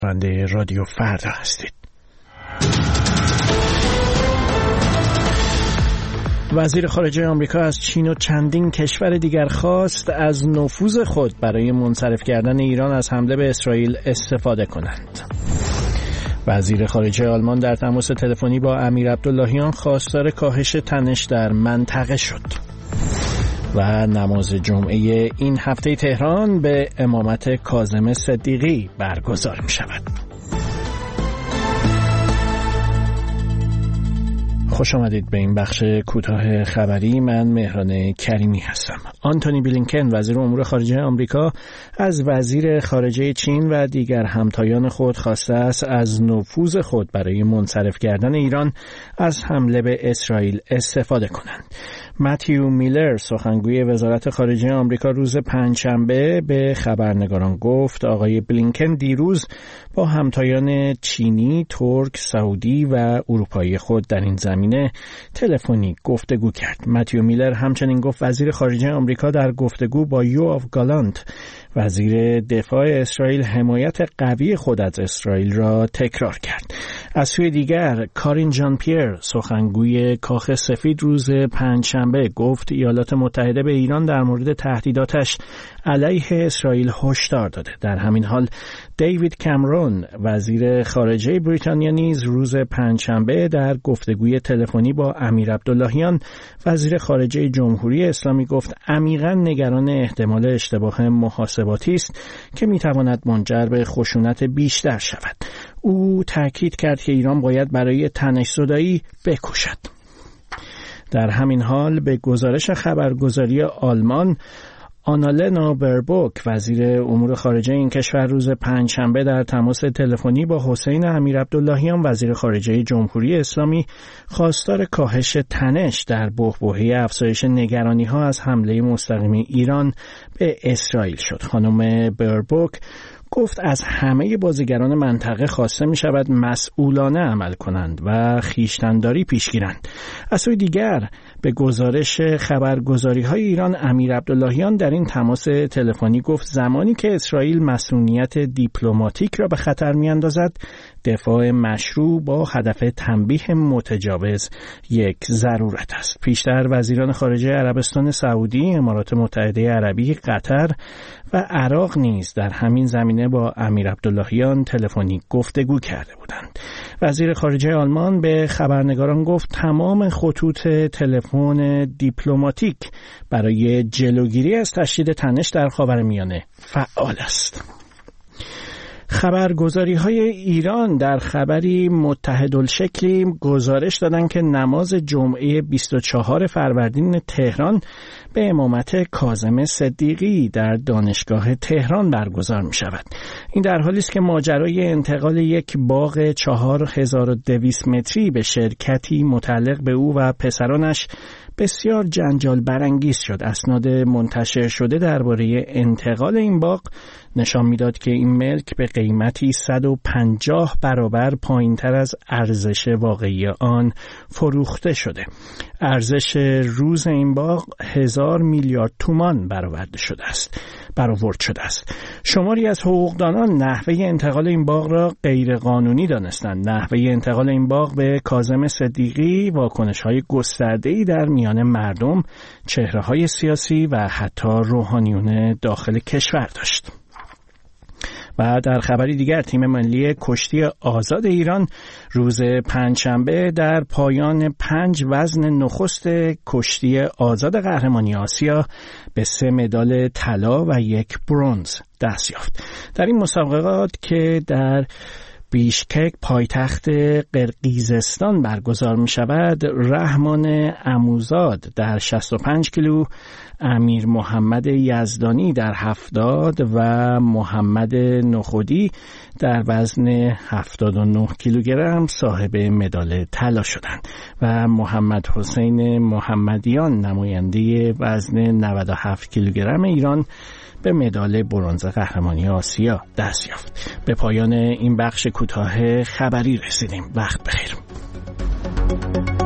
شنونده رادیو فردا هستید. وزیر خارجه آمریکا از چین و چندین کشور دیگر خواست از نفوذ خود برای منصرف کردن ایران از حمله به اسرائیل استفاده کنند. وزیر خارجه آلمان در تماس تلفنی با امیر عبداللهیان خواستار کاهش تنش در منطقه شد. و نماز جمعه این هفته تهران به امامت کاظم صدیقی برگزار می شود. خوش آمدید به این بخش کوتاه خبری. من مهران کریمی هستم. آنتونی بلینکن وزیر امور خارجه آمریکا از وزیر خارجه چین و دیگر همتایان خود خواسته است از نفوذ خود برای منصرف کردن ایران از حمله به اسرائیل استفاده کنند. متیو میلر سخنگوی وزارت خارجه آمریکا روز پنجشنبه به خبرنگاران گفت آقای بلینکن دیروز با همتایان چینی، ترک، سعودی و اروپایی خود در این زمینه تلفنی گفتگو کرد. متیو میلر همچنین گفت وزیر خارجه آمریکا در گفتگو با یوآف گالانت وزیر دفاع اسرائیل حمایت قوی خود از اسرائیل را تکرار کرد. از سوی دیگر کارین ژان پیر سخنگوی کاخ سفید روز پنجشنبه گفت ایالات متحده به ایران در مورد تهدیداتش علیه اسرائیل هشدار داده. در همین حال دیوید کامرون وزیر خارجه بریتانیا نیز روز پنجشنبه در گفتگوی تلفنی با امیر عبداللهیان وزیر خارجه جمهوری اسلامی گفت عمیقاً نگران احتمال اشتباه محاسباتی است که میتواند منجر به خشونت بیشتر شود. او تاکید کرد که ایران باید برای تنش‌زدایی بکوشد. در همین حال به گزارش خبرگزاری آلمان آنالنا بربوک وزیر امور خارجه این کشور روز پنجشنبه در تماس تلفنی با حسین امیر عبداللهیان وزیر خارجه جمهوری اسلامی خواستار کاهش تنش در بحبوحه افزایش نگرانی‌ها از حمله مستقیم ایران به اسرائیل شد. خانم بربوک گفت از همه بازیگران منطقه خواسته می شود مسئولانه عمل کنند و خویشتن‌داری پیش گیرند. از سوی دیگر به گزارش خبرگزاری های ایران امیر عبداللهیان در این تماس تلفنی گفت زمانی که اسرائیل مسئولیت دیپلماتیک را به خطر می اندازد دفاع مشروع با هدف تنبیه متجاوز یک ضرورت است. پیشتر وزیران خارجه عربستان سعودی، امارات متحده عربی، قطر و عراق نیز در همین زمینه با امیر عبداللهیان تلفنی گفتگو کرده بودند. وزیر خارجه آلمان به خبرنگاران گفت تمام خطوط تلفن دیپلماتیک برای جلوگیری از تشدید تنش در خاورمیانه فعال است. خبرگزاری‌های ایران در خبری متحدالشکلی گزارش دادند که نماز جمعه 24 فروردین تهران به امامت کاظم صدیقی در دانشگاه تهران برگزار می شود. این در حالی است که ماجرای انتقال یک باغ 4200 متری به شرکتی متعلق به او و پسرانش بسیار جنجال برانگیز شد. اسناد منتشر شده درباره انتقال این باغ نشان میداد که این ملک به قیمتی 150 برابر پایینتر از ارزش واقعی آن فروخته شده. ارزش روز این باغ 1000 میلیارد تومان برآورد شده است. شماری از حقوقدانان نحوه انتقال این باغ را غیر قانونی دانستند. نحوه انتقال این باغ به کاظم صدیقی واکنش‌های گسترده‌ای در میان مردم، چهره‌های سیاسی و حتی روحانیون داخل کشور داشت. و در خبری دیگر تیم ملی کشتی آزاد ایران روز پنجشنبه در پایان 5 وزن نخست کشتی آزاد قهرمانی آسیا به 3 مدال طلا و 1 برنز دست یافت. در این مسابقات که در بیشکک پایتخت قرقیزستان برگزار می شود رحمان عموزاد در 65 کیلو، امیر محمد یزدانی در 70 و محمد نخودی در وزن 79 کیلوگرم صاحب مدال طلا شدند و محمد حسین محمدیان نماینده وزن 97 کیلوگرم ایران به مدال برنز قهرمانی آسیا دست یافت. به پایان این بخش کوتاه خبری رسیدیم. وقت بخیر.